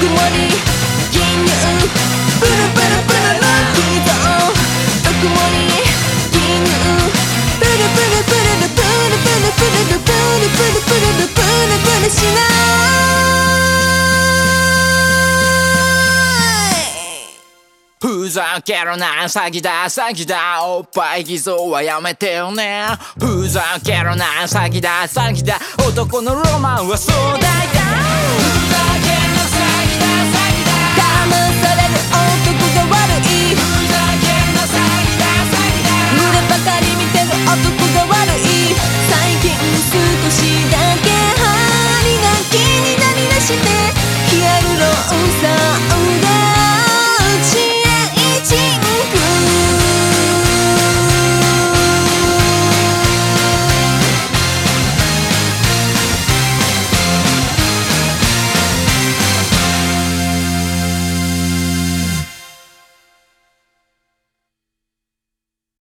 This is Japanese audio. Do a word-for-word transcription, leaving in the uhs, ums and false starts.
くもり牛乳ブルブルブルのピザをぬくもり牛乳ブルブルブルルブルブルブルルブルブルブルルブルブルしないふざけるな詐欺だ詐欺だおっぱい偽造はやめてよねふざけるな詐欺だ詐欺だ男のロマンは壮大だ